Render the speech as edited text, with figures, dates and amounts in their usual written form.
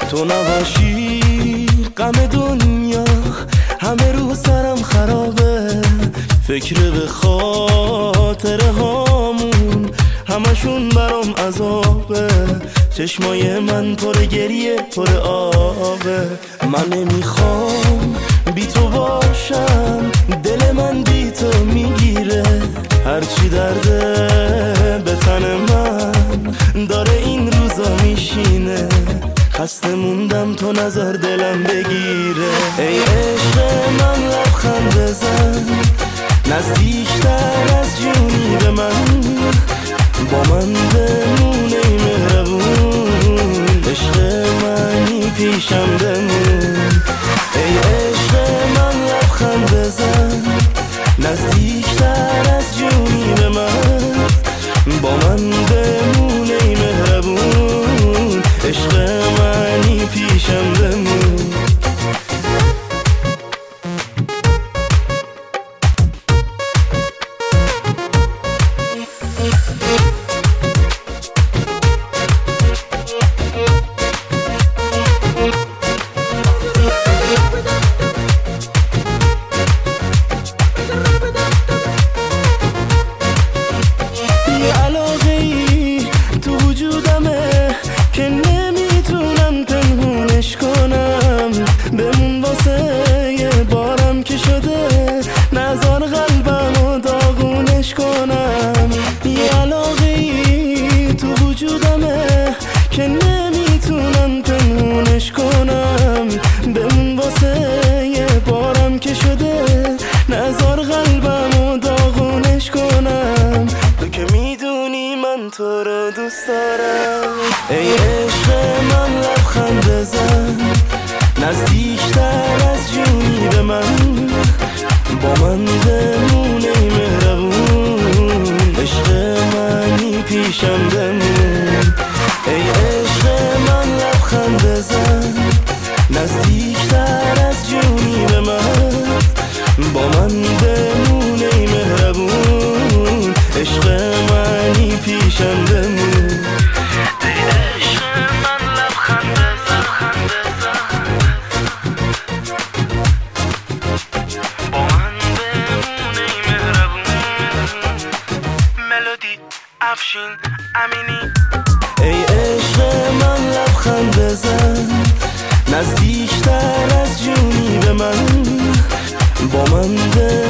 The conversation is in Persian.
تو نباشی غم دنیا همه رو سرم خرابه، فکر به خاطره هامون همشون برام عذابه، چشمای من پر گریه پر آبه. من نمیخوام بی تو باشم، دل من بی تو میگیره، هرچی درده به تن من داره این روزا میشینه، خسته موندم تو نظر دلم بگیره. ای عشق من لبخند بزن، نزدیکتر از جونی به من، با من بمونه ای مهربون، عشق منی پیشم بمون. ای عشق من لبخند بزن، نزدیکتر از جونی به من، با من بمونه ای مهربون، عشق منی پیشم بمون. بمون واسه یه بارم که شده، نزار قلبمو داغونش کنم. یه علاقه ای تو وجودمه که نمیتونم پنهونش کنم، بمون واسه یه بارم که شده، نزار قلبمو داغونش کنم. تو که میدونی من تو رو دوست دارم. ای عشق من لبخند بزن، نزدیکتر از جونی به من، با من بمونه ای مهربون، عشق منی پیشم بمون. ای عشق من لبخند بزن، نزدیکتر از جونی به من، با من بمونه ای مهربون، عشق منی پیشم بمون. ای عشق من لبخند بزن، نزدیکتر از جونی به من، با من